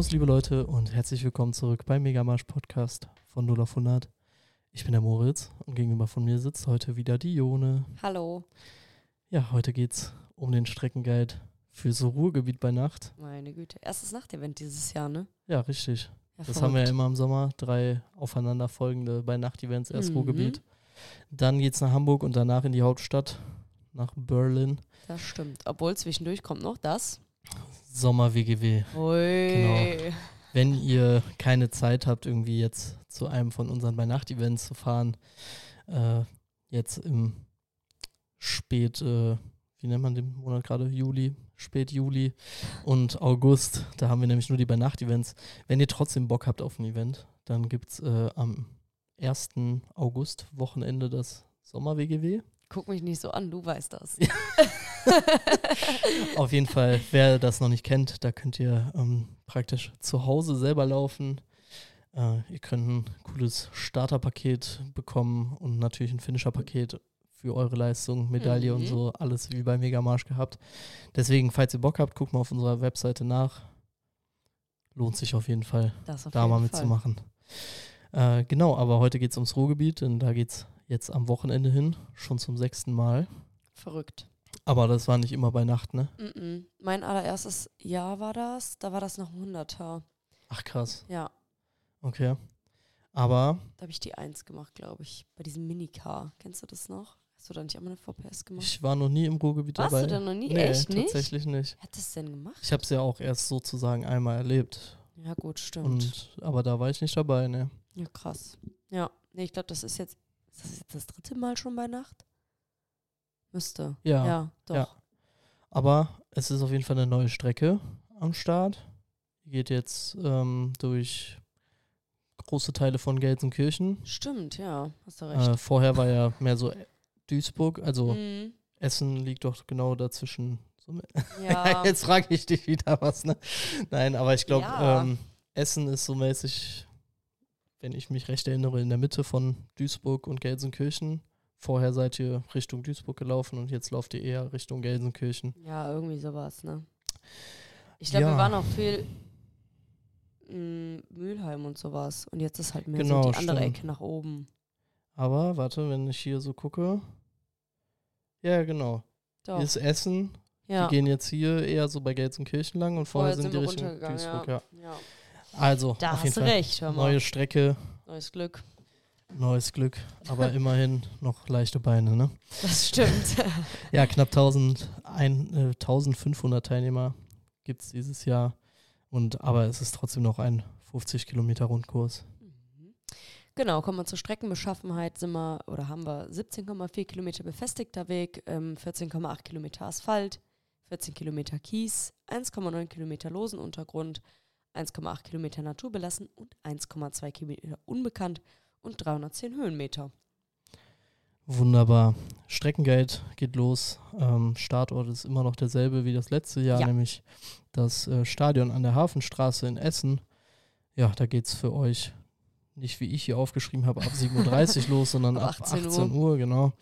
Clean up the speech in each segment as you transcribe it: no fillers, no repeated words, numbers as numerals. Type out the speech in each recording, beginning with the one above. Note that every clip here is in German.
Servus, liebe Leute, und herzlich willkommen zurück beim Megamarsch Podcast von 0 auf 100. Ich bin der Moritz und gegenüber von mir sitzt heute wieder die Jone. Hallo. Ja, heute geht's um den Streckenguide fürs Ruhrgebiet bei Nacht. Meine Güte. Erstes Nachtevent dieses Jahr, ne? Ja, richtig. Ja, Das haben wir ja immer im Sommer. 3 aufeinanderfolgende bei Nacht-Events. Erst Ruhrgebiet. Dann geht's nach Hamburg und danach in die Hauptstadt, nach Berlin. Das stimmt. Obwohl zwischendurch kommt noch das. Sommer-WGW. Ui. Genau. Wenn ihr keine Zeit habt, irgendwie jetzt zu einem von unseren Bei-Nacht-Events zu fahren, jetzt im wie nennt man den Monat gerade? Spät Juli und August, da haben wir nämlich nur die Bei-Nacht-Events. Wenn ihr trotzdem Bock habt auf ein Event, dann gibt es am 1. August Wochenende das Sommer-WGW. Guck mich nicht so an, du weißt das. Ja. Auf jeden Fall, wer das noch nicht kennt, da könnt ihr praktisch zu Hause selber laufen. Ihr könnt ein cooles Starterpaket bekommen und natürlich ein Finisher-Paket für eure Leistung, Medaille und so, alles wie bei Megamarsch gehabt. Deswegen, falls ihr Bock habt, guckt mal auf unserer Webseite nach. Lohnt sich auf jeden Fall, da mal mitzumachen. Genau, aber heute geht es ums Ruhrgebiet, denn da geht es jetzt am Wochenende hin, schon zum 6. Mal. Verrückt. Aber das war nicht immer bei Nacht, ne? Mein allererstes Jahr war das, da war das noch ein 100er. Ach krass. Ja. Okay. Aber Da habe ich die 1 gemacht, glaube ich, bei diesem Minicar. Kennst du das noch? Hast du da nicht immer eine VPS gemacht? ich war noch nie im Ruhrgebiet Warst dabei. du da noch nie? Nee, Echt nicht? Tatsächlich nicht. Wer hat das denn gemacht? Ich habe es ja auch erst sozusagen einmal erlebt. Ja gut, stimmt. Aber da war ich nicht dabei, ne? Ja, krass. Ja, nee, ich glaube, ist das jetzt das 3. Mal schon bei Nacht? Müsste. Ja. Ja, doch. Ja. Aber es ist auf jeden Fall eine neue Strecke am Start. Die geht jetzt durch große Teile von Gelsenkirchen. Stimmt, ja, hast du recht. Vorher war ja mehr so Duisburg, also Mhm. Essen liegt doch genau dazwischen. Ja. Jetzt frage ich dich wieder was, ne? Nein, aber ich glaube, Ja. Essen ist so mäßig, wenn ich mich recht erinnere, in der Mitte von Duisburg und Gelsenkirchen. Vorher seid ihr Richtung Duisburg gelaufen und jetzt lauft ihr eher Richtung Gelsenkirchen. Ja, irgendwie sowas, ne? Ich glaube, Ja. wir waren auch viel Mülheim und sowas. Und jetzt ist halt mehr Genau, so die andere stimmt. Ecke nach oben. Aber warte, wenn ich hier so gucke. Ja, genau. Doch. Hier ist Essen. Ja. Die gehen jetzt hier eher so bei Gelsenkirchen lang und vorher sind die wir Richtung runtergegangen, Duisburg. ja. Ja. Also, Da auf jeden hast du Fall recht, hör mal. neue Strecke, Neues Glück. neues Glück, aber immerhin noch leichte Beine, ne? Das stimmt. Ja, knapp 1500 Teilnehmer gibt es dieses Jahr. Aber es ist trotzdem noch ein 50 Kilometer Rundkurs. Genau, kommen wir zur Streckenbeschaffenheit, haben wir 17,4 Kilometer befestigter Weg, 14,8 Kilometer Asphalt, 14 Kilometer Kies, 1,9 Kilometer losen Untergrund, 1,8 Kilometer naturbelassen und 1,2 Kilometer unbekannt und 310 Höhenmeter. Wunderbar. Streckenguide geht los. Startort ist immer noch derselbe wie das letzte Jahr, Ja. nämlich das Stadion an der Hafenstraße in Essen. Ja, da geht es für euch nicht, wie ich hier aufgeschrieben habe, ab 7.30 Uhr los, sondern ab 18 Uhr, genau.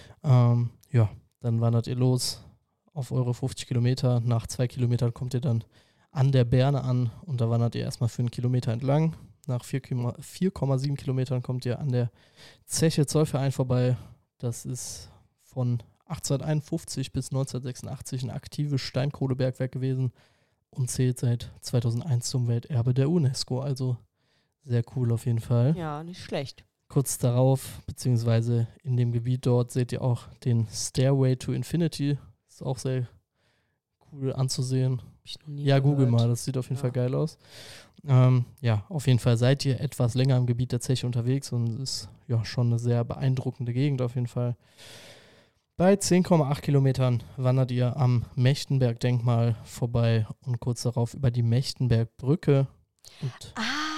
Ja, dann wandert ihr los auf eure 50 Kilometer. Nach 2 Kilometern kommt ihr dann an der Berne an und da wandert ihr erstmal für einen Kilometer entlang. Nach 4,7 Kilometern kommt ihr an der Zeche Zollverein vorbei. Das ist von 1851 bis 1986 ein aktives Steinkohlebergwerk gewesen und zählt seit 2001 zum Welterbe der UNESCO. Also sehr cool auf jeden Fall. Ja, nicht schlecht. Kurz darauf, beziehungsweise in dem Gebiet dort, seht ihr auch den Stairway to Infinity. Ist auch sehr cool anzusehen. Hab ich noch nie Ja, gehört. google mal, das sieht auf jeden Fall geil aus. Ja, auf jeden Fall seid ihr etwas länger im Gebiet der Zeche unterwegs und es ist ja schon eine sehr beeindruckende Gegend auf jeden Fall. Bei 10,8 Kilometern wandert ihr am Mechtenberg-Denkmal vorbei und kurz darauf über die Mechtenbergbrücke. Und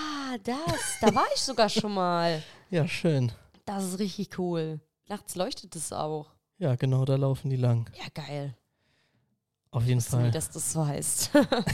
Da war ich sogar schon mal. ja, schön. Das ist richtig cool. Nachts leuchtet es auch. Ja, genau, da laufen die lang. Ja, geil. Auf jeden So, Fall. dass das so heißt.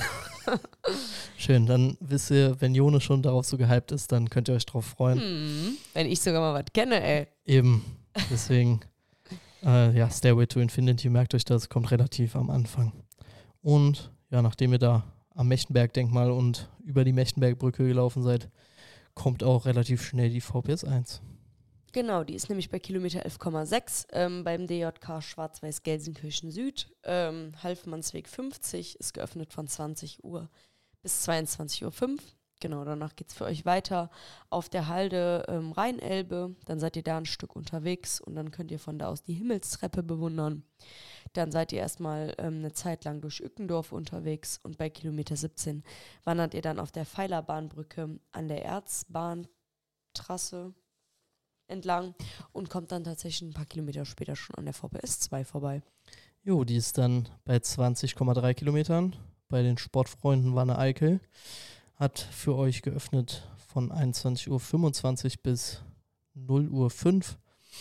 Schön, dann wisst ihr, wenn Jone schon darauf so gehypt ist, dann könnt ihr euch drauf freuen. Wenn ich sogar mal was kenne, ey. Eben, deswegen, ja, Stairway to Infinity, merkt euch das, kommt relativ am Anfang. Und ja, nachdem ihr da am Mechtenberg-Denkmal und über die Mechtenbergbrücke gelaufen seid, kommt auch relativ schnell die VPS 1. Genau, die ist nämlich bei Kilometer 11,6 beim DJK Schwarz-Weiß-Gelsenkirchen Süd. Halfmannsweg 50 ist geöffnet von 20 Uhr bis 22:05 Uhr. Genau, danach geht es für euch weiter auf der Halde Rheinelbe. Dann seid ihr da ein Stück unterwegs und dann könnt ihr von da aus die Himmelstreppe bewundern. Dann seid ihr erstmal eine Zeit lang durch Ückendorf unterwegs und bei Kilometer 17 wandert ihr dann auf der Pfeilerbahnbrücke an der Erzbahntrasse entlang und kommt dann tatsächlich ein paar Kilometer später schon an der VPS 2 vorbei. Jo, die ist dann bei 20,3 Kilometern bei den Sportfreunden Wanne-Eickel. Hat für euch geöffnet von 21:25 Uhr bis 0:05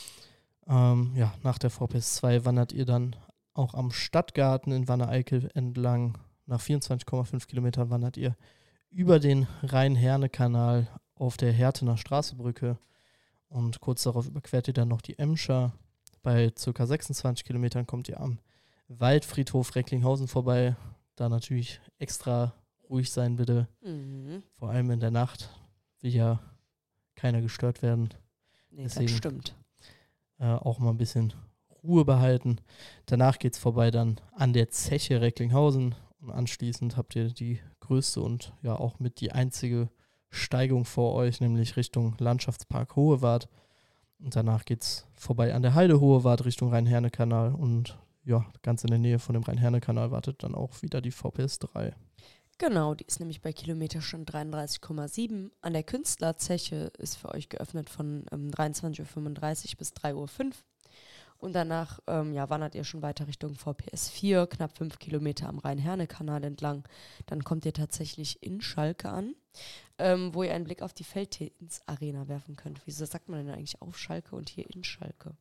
Uhr. Nach der VPS 2 wandert ihr dann auch am Stadtgarten in Wanne-Eickel entlang. Nach 24,5 Kilometern wandert ihr über den Rhein-Herne-Kanal auf der Hertener Straßebrücke. Und kurz darauf überquert ihr dann noch die Emscher. Bei ca. 26 Kilometern kommt ihr am Waldfriedhof Recklinghausen vorbei. Da natürlich extra ruhig sein bitte. Vor allem in der Nacht will ja keiner gestört werden. Nee, deswegen, das stimmt. Auch mal ein bisschen Ruhe behalten. Danach geht es vorbei dann an der Zeche Recklinghausen. Und anschließend habt ihr die größte und ja auch mit die einzige Steigung vor euch, nämlich Richtung Landschaftspark Hohewart. Und danach geht es vorbei an der Heide Hohewart Richtung Rhein-Herne-Kanal. Und ja, ganz in der Nähe von dem Rhein-Herne-Kanal wartet dann auch wieder die VPS 3. Genau, die ist nämlich bei Kilometerstand 33,7. An der Künstlerzeche ist für euch geöffnet von 23:35 Uhr bis 3:05 Uhr. Und danach wandert ihr schon weiter Richtung VPS 4, knapp 5 Kilometer am Rhein-Herne-Kanal entlang. Dann kommt ihr tatsächlich in Schalke an, wo ihr einen Blick auf die Feldtins-Arena werfen könnt. Wieso sagt man denn eigentlich auf Schalke und hier in Schalke?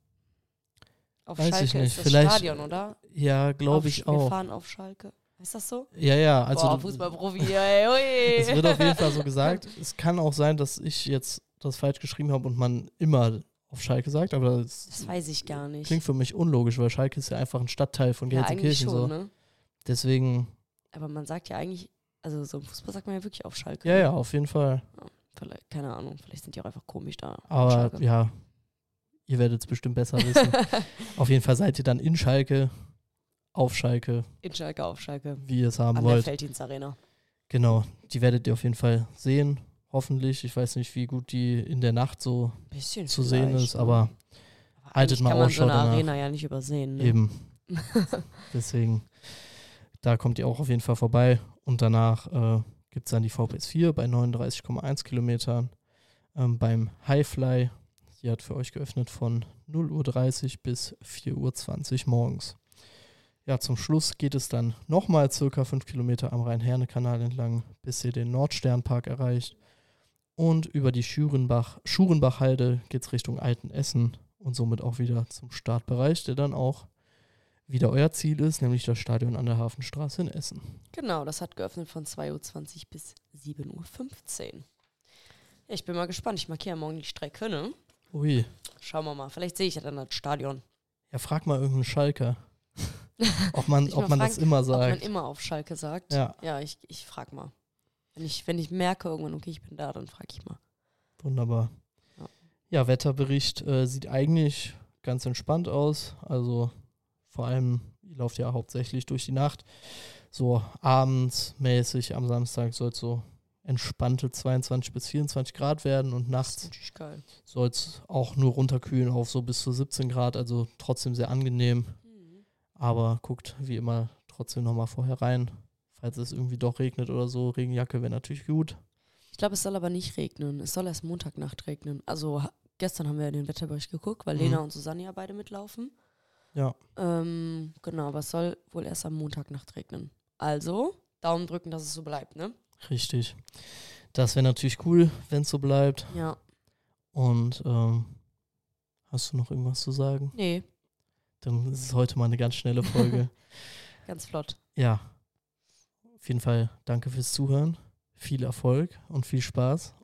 Auf Weiß Schalke ich nicht. ist das Vielleicht, Stadion, oder? Ja, glaube ich auch. Wir fahren auf Schalke. Ist das so? Ja, also Boah, Fußballprofi, ey, es wird auf jeden Fall so gesagt. Es kann auch sein, dass ich jetzt das falsch geschrieben habe und man immer auf Schalke sagt, aber das weiß ich gar nicht. Klingt für mich unlogisch, weil Schalke ist ja einfach ein Stadtteil von Gelsenkirchen. Ja, eigentlich schon, so. ne? Deswegen. Aber man sagt ja eigentlich, also so im Fußball sagt man ja wirklich auf Schalke. Ja, auf jeden Fall. Ja, vielleicht, keine Ahnung, vielleicht sind die auch einfach komisch da. Aber ja, ihr werdet es bestimmt besser wissen. Auf jeden Fall seid ihr dann in Schalke, auf Schalke. In Schalke, auf Schalke. Wie ihr es haben an wollt. Der Felddienst-Arena. Genau, die werdet ihr auf jeden Fall sehen. Hoffentlich. Ich weiß nicht, wie gut die in der Nacht so zu sehen ist, aber haltet mal Ausschau danach. Kann man so eine Arena ja nicht übersehen. Ne? Eben. Deswegen, da kommt ihr auch auf jeden Fall vorbei. Und danach gibt es dann die VPS 4 bei 39,1 Kilometern. Beim Highfly, die hat für euch geöffnet von 0:30 Uhr bis 4:20 Uhr morgens. Ja, zum Schluss geht es dann nochmal circa 5 Kilometer am Rhein-Herne-Kanal entlang, bis ihr den Nordsternpark erreicht. Und über die Schurenbach-Halde geht es Richtung Altenessen und somit auch wieder zum Startbereich, der dann auch wieder euer Ziel ist, nämlich das Stadion an der Hafenstraße in Essen. Genau, das hat geöffnet von 2:20 Uhr bis 7:15 Uhr. Ja, ich bin mal gespannt. Ich markiere morgen die Strecke, ne? Ui. Schauen wir mal. Vielleicht sehe ich ja dann das Stadion. Ja, frag mal irgendeinen Schalker. ob man das immer sagt. Ob man immer auf Schalke sagt. Ja, ich frag mal. Wenn ich merke irgendwann, okay, ich bin da, dann frage ich mal. Wunderbar. Ja, Wetterbericht sieht eigentlich ganz entspannt aus. Also vor allem, ihr lauft ja hauptsächlich durch die Nacht. So abendsmäßig am Samstag soll es so entspannte 22 bis 24 Grad werden und nachts soll es auch nur runterkühlen auf so bis zu 17 Grad. Also trotzdem sehr angenehm. Aber guckt wie immer trotzdem nochmal vorher rein. Falls es irgendwie doch regnet oder so, Regenjacke wäre natürlich gut. Ich glaube, es soll aber nicht regnen. Es soll erst Montagnacht regnen. Also gestern haben wir in den Wetterbericht geguckt, weil Lena und Susanne ja beide mitlaufen. Ja. Genau, aber es soll wohl erst am Montagnacht regnen. Also, Daumen drücken, dass es so bleibt, ne? Richtig. Das wäre natürlich cool, wenn es so bleibt. Ja. Und hast du noch irgendwas zu sagen? Nee. Dann ist es heute mal eine ganz schnelle Folge. Ganz flott. Ja. Auf jeden Fall danke fürs Zuhören. Viel Erfolg und viel Spaß.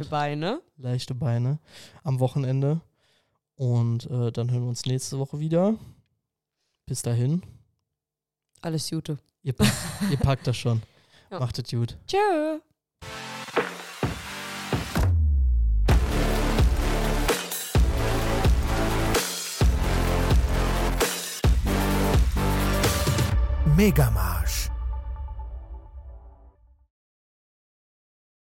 Leichte Beine am Wochenende. Und dann hören wir uns nächste Woche wieder. Bis dahin. Alles Gute. Ihr packt das schon. Ja. Macht es gut. Tschö. Megamarkt.